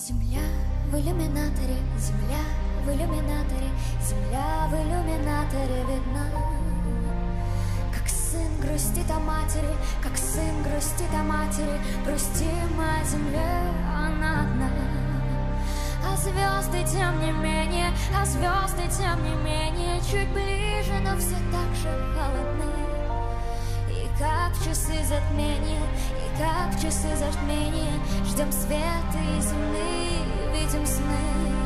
Земля в иллюминаторе, земля в иллюминаторе, земля в иллюминаторе видна. Как сын грустит о матери, как сын грустит о матери, грустим о земле, она одна. А звезды тем не менее, а звезды тем не менее, чуть ближе, но все так же холодны. И как в часы затмения, и как в часы затмения, ждем света и земли, видим сны.